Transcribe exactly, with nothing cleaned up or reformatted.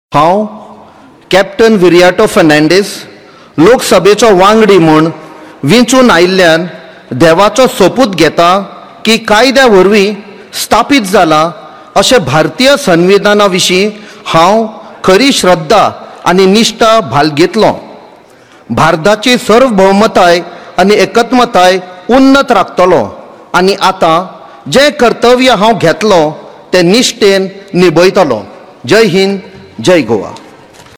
हांव कॅप्टन विरियाटो फर्नांडीस लोकसभेचो वांगडी म्हूण वेंचून आयिल्ल्यान देवाचो सोपूत घेता की कायद्या वरवीं स्थापीत जाला अशें भारतीय संविधाना विशीं हांव खरी श्रद्धा आनी निश्ठा बाळगितलों। भारताची सार्वभौमताय आनी एकत्मताय उन्नत राखतलों आनी आतां जें कर्तव्य हांव घेतलों तें निश्ठेन निभयतलों। जय हिंद, जय गोवा।